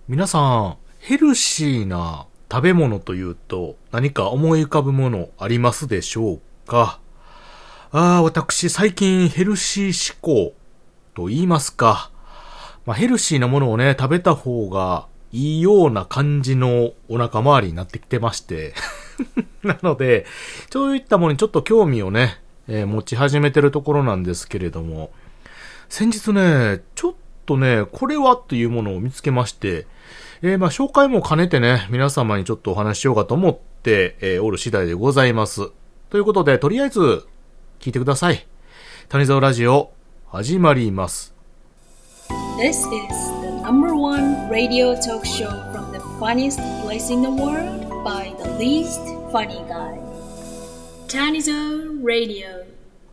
皆さん、ヘルシーな食べ物というと何か思い浮かぶものありますでしょうか？私最近ヘルシー志向と言いますか。ヘルシーなものをね、食べた方がいいような感じのお腹周りになってきてまして。なので、そういったものにちょっと興味をね、持ち始めてるところなんですけれども、先日ね、ちょっとね、これはというものを見つけまして、紹介も兼ねてね、皆様にちょっとお話ししようかと思って、おる次第でございます。ということで、とりあえず、聞いてください。谷沢ラジオ、始まります。 This is the number one radio talk show from the funniest place in the world by the least funny guy. Tanizo Radio.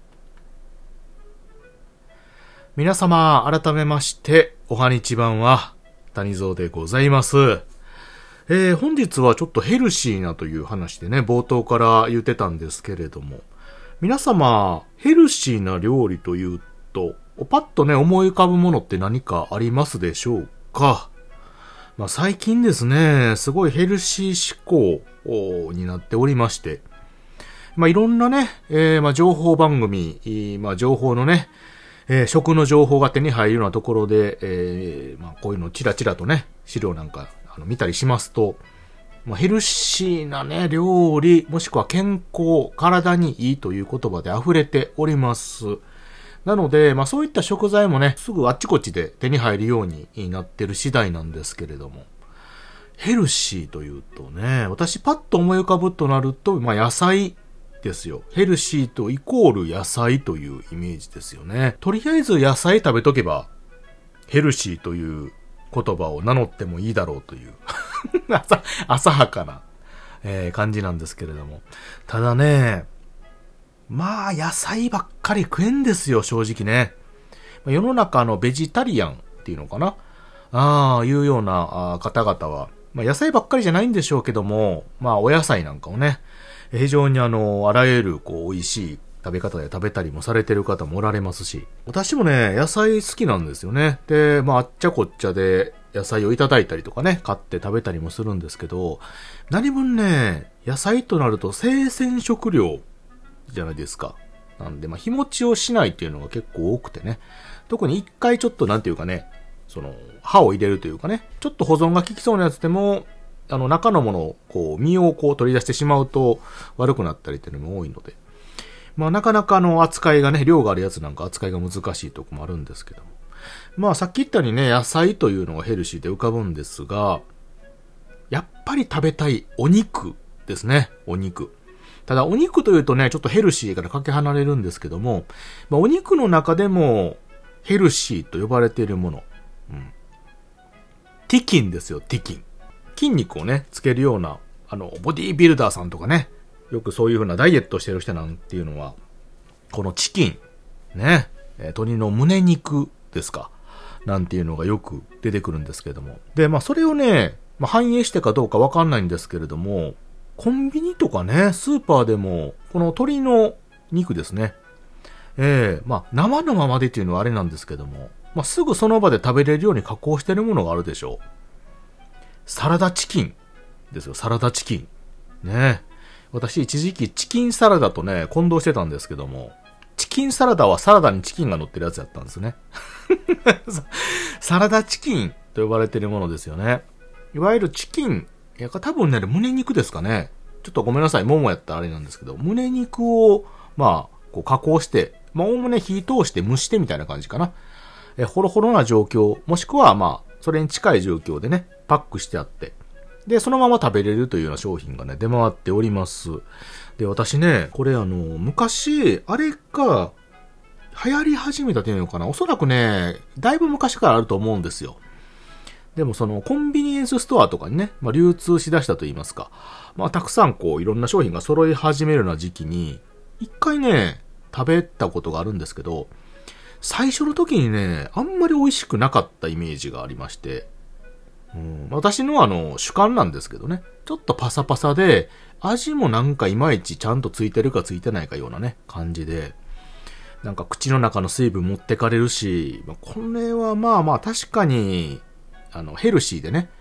皆様、改めまして、おはにちばんは、谷蔵でございます。本日はちょっとヘルシーなという話でね、冒頭から言ってたんですけれども、皆様、ヘルシーな料理というと、パッとね、思い浮かぶものって何かありますでしょうか？最近ですね、すごいヘルシー志向になっておりまして、いろんなね、情報番組、情報のね、食の情報が手に入るようなところで、こういうのをチラチラとね、資料なんか見たりしますと、ヘルシーなね、料理、もしくは健康、体にいいという言葉で溢れております。なので、そういった食材もね、すぐあっちこっちで手に入るようになってる次第なんですけれども、ヘルシーというとね、私パッと思い浮かぶとなると、野菜ですよ。ヘルシーとイコール野菜というイメージですよね。とりあえず野菜食べとけば、ヘルシーという言葉を名乗ってもいいだろうという浅はかな、感じなんですけれども。ただね、野菜ばっかり食えんですよ、正直ね。世の中のベジタリアンっていうのかな、いうような方々は、野菜ばっかりじゃないんでしょうけども、お野菜なんかをね、非常にあらゆる美味しい食べ方で食べたりもされてる方もおられますし、私もね、野菜好きなんですよね。で、あっちゃこっちゃで野菜をいただいたりとかね、買って食べたりもするんですけど、何分ね、野菜となると生鮮食料じゃないですか。なんで、日持ちをしないっていうのが結構多くてね、特に一回ちょっとなんていうかね、刃を入れるというかね、ちょっと保存が効きそうなやつでも、中のものを身を取り出してしまうと悪くなったりっていうのも多いので、なかなか扱いがね、量があるやつなんか扱いが難しいとこもあるんですけども。さっき言ったようにね、野菜というのがヘルシーで浮かぶんですが、やっぱり食べたいお肉ですね、お肉。ただお肉というとね、ちょっとヘルシーからかけ離れるんですけども、お肉の中でもヘルシーと呼ばれているもの。ティキンですよ、ティキン。筋肉をね、つけるような、ボディービルダーさんとかね、よくそういう風なダイエットしてる人なんていうのは、このチキン、ね、鶏の胸肉ですか、なんていうのがよく出てくるんですけれども。で、それをね、反映してかどうかわかんないんですけれども、コンビニとかね、スーパーでも、この鶏の肉ですね、生のままでっていうのはあれなんですけども、すぐその場で食べれるように加工してるものがあるでしょう。サラダチキンですよ、サラダチキン。ね。私一時期チキンサラダとね、混同してたんですけども、チキンサラダはサラダにチキンが乗ってるやつやったんですね。サラダチキンと呼ばれてるものですよね。いわゆるチキン、多分ね、胸肉ですかね。ちょっとごめんなさい、ももやったらあれなんですけど、胸肉を、加工して、おおむね火通して蒸してみたいな感じかな。ホロホロな状況、もしくはそれに近い状況でね、パックしてあって、で、そのまま食べれるというような商品がね、出回っております。で、私ね、これ昔、あれが、流行り始めたというのかな、おそらくね、だいぶ昔からあると思うんですよ。でもコンビニエンスストアとかにね、流通しだしたと言いますか、たくさんいろんな商品が揃い始めるような時期に、一回ね、食べたことがあるんですけど、最初の時にね、あんまり美味しくなかったイメージがありまして、私の主観なんですけどね、ちょっとパサパサで、味もなんかいまいちちゃんとついてるかついてないかようなね、感じで、なんか口の中の水分持ってかれるし、これは確かに、ヘルシーでね、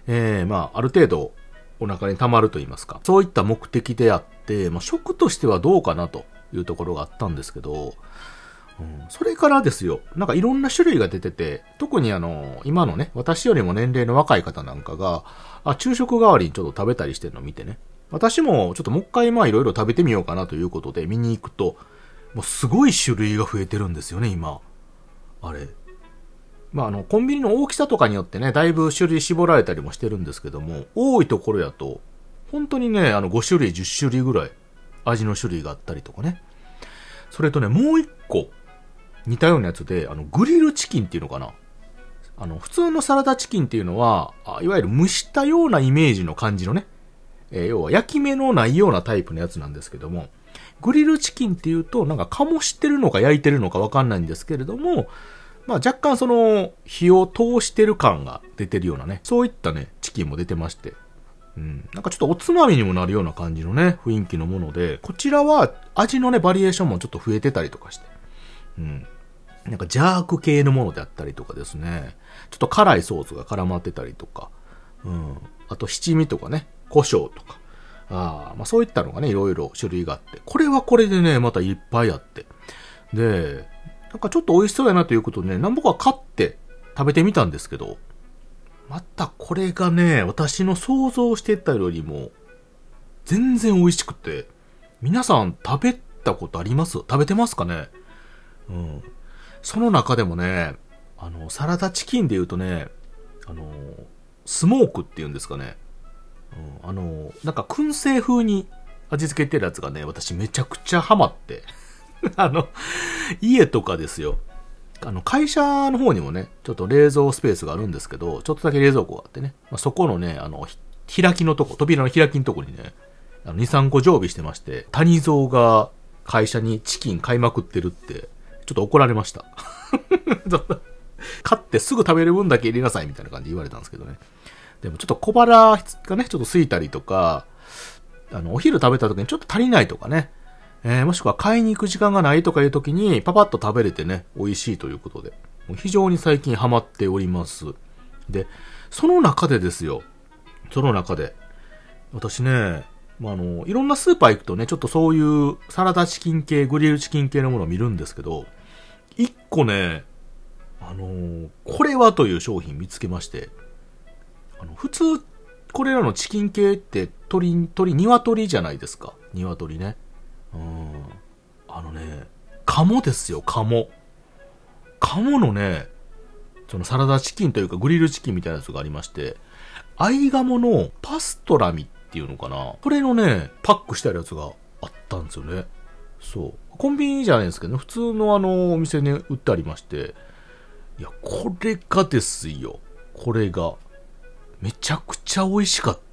まあ、ある程度お腹に溜まると言いますか、そういった目的であって、まあ、食としてはどうかなというところがあったんですけど、それからですよ、なんかいろんな種類が出てて、特に今のね、私よりも年齢の若い方なんかが、昼食代わりにちょっと食べたりしてるのを見てね、私もちょっともう一回まあいろいろ食べてみようかなということで見に行くと、もうすごい種類が増えてるんですよね、今。あれ。まあコンビニの大きさとかによってね、だいぶ種類絞られたりもしてるんですけども、多いところやと、本当にね、5種類、10種類ぐらい、味の種類があったりとかね。それとね、もう一個、似たようなやつで、グリルチキンっていうのかな。普通のサラダチキンっていうのは、いわゆる蒸したようなイメージの感じのね、要は焼き目のないようなタイプのやつなんですけども、グリルチキンっていうと、なんか醸してるのか焼いてるのかわかんないんですけれども、まあ若干その火を通してる感が出てるようなね、そういったね、チキンも出てまして、なんかちょっとおつまみにもなるような感じのね、雰囲気のもので、こちらは味のね、バリエーションもちょっと増えてたりとかして、なんかジャーク系のものであったりとかですね、ちょっと辛いソースが絡まってたりとか、あと七味とかね、胡椒とか、まあそういったのがね、いろいろ種類があって、これはこれでね、またいっぱいあって、で、なんかちょっと美味しそうやなということでね、何僕は買って食べてみたんですけど、またこれがね、私の想像してたよりも、全然美味しくて、皆さん食べたことあります？食べてますかね？その中でもね、サラダチキンで言うとね、スモークっていうんですかね。なんか燻製風に味付けてるやつがね、私めちゃくちゃハマって。家とかですよ。会社の方にもね、ちょっと冷蔵スペースがあるんですけど、ちょっとだけ冷蔵庫があってね、そこのね、開きのとこ、扉の開きのとこにね、2、3個常備してまして、谷蔵が会社にチキン買いまくってるって、ちょっと怒られました。買ってすぐ食べる分だけ入れなさいみたいな感じで言われたんですけどね。でもちょっと小腹がね、ちょっと空いたりとか、お昼食べた時にちょっと足りないとかね、もしくは買いに行く時間がないとかいう時にパパッと食べれてね、美味しいということで、もう非常に最近ハマっております。で、その中でですよ、私ね、いろんなスーパー行くとね、ちょっとそういうサラダチキン系、グリルチキン系のものを見るんですけど、一個ね、これはという商品見つけまして、普通、これらのチキン系って鶏じゃないですか。鶏ね。鴨ですよ、鴨。鴨のね、そのサラダチキンというかグリルチキンみたいなやつがありまして、合鴨のパストラミっていうのかな。これのね、パックしてあるやつがあったんですよね。そう。コンビニじゃないですけどね、普通のお店に売ってありまして、いや、これがですよ。これが。めちゃくちゃ美味しかった。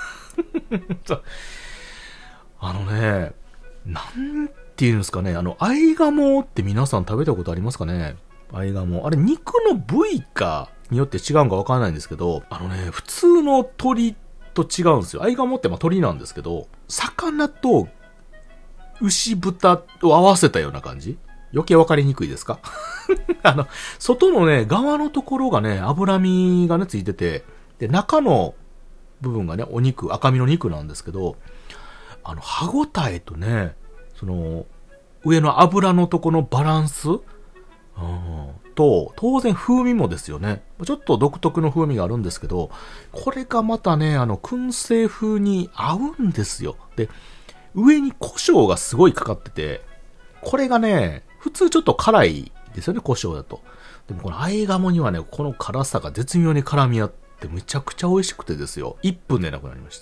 なんていうんですかね、合鴨って皆さん食べたことありますかね？合鴨。あれ、肉の部位かによって違うんかわからないんですけど、普通の鶏と違うんですよ。合鴨って鶏なんですけど、魚と牛豚を合わせたような感じ？余計わかりにくいですか？外のね、側のところがね、脂身がね、ついてて、で、中の部分がね、お肉、赤身の肉なんですけど、歯ごたえとね、その、上の油のとこのバランス、と、当然風味もですよね。ちょっと独特の風味があるんですけど、これがまたね、燻製風に合うんですよ。で、上に胡椒がすごいかかってて、これがね、普通ちょっと辛いですよね、胡椒だと。でもこの合鴨にはね、この辛さが絶妙に絡み合って、めちゃくちゃ美味しくてですよ。1分でなくなりました。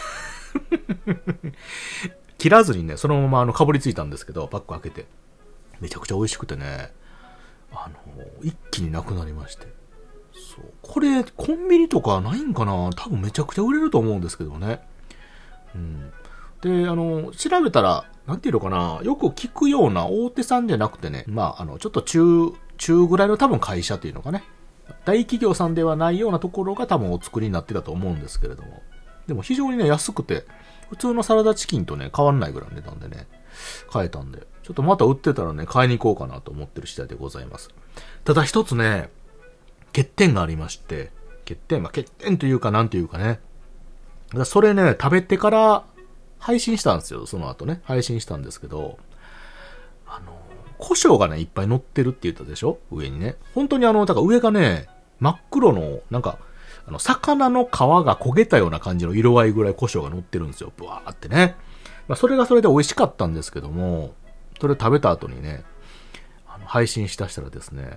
切らずにね、そのままかぶりついたんですけど、パック開けて。めちゃくちゃ美味しくてね、一気になくなりまして。そう。これ、コンビニとかないんかな？多分めちゃくちゃ売れると思うんですけどね。で、調べたら、なんていうのかな、よく聞くような大手さんじゃなくてね、まあ、ちょっと中ぐらいの多分会社っていうのかね。大企業さんではないようなところが多分お作りになってたと思うんですけれども。でも非常にね、安くて、普通のサラダチキンとね、変わんないぐらいの値段でね、買えたんで、ちょっとまた売ってたらね、買いに行こうかなと思ってる次第でございます。ただ一つね、欠点がありまして、 欠点というかなんていうかね。それね、食べてから配信したんですよ。その後ね、配信したんですけど、胡椒がね、いっぱい乗ってるって言ったでしょ？上にね。本当にだから上がね、真っ黒の、なんか、魚の皮が焦げたような感じの色合いぐらい胡椒が乗ってるんですよ。ブワーってね。それがそれで美味しかったんですけども、それ食べた後にね、配信しだしたらですね、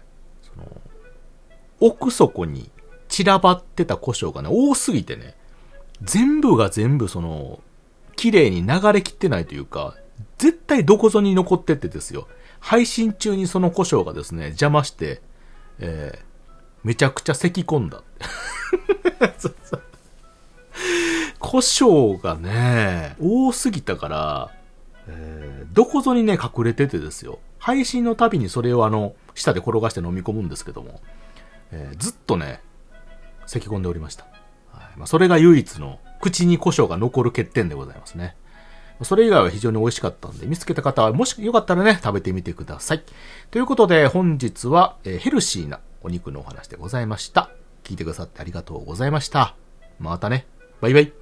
奥底に散らばってた胡椒がね、多すぎてね、全部が全部綺麗に流れきってないというか、絶対どこぞに残ってってですよ。配信中にその胡椒がですね、邪魔して、めちゃくちゃ咳込んだ。胡椒がね、多すぎたから、どこぞにね、隠れててですよ。配信のたびにそれを舌で転がして飲み込むんですけども、ずっとね、咳込んでおりました。はい、それが唯一の口に胡椒が残る欠点でございますね。それ以外は非常に美味しかったんで、見つけた方はもしよかったらね、食べてみてください。ということで、本日は、ヘルシーなお肉のお話でございました。聞いてくださってありがとうございました。またね。バイバイ。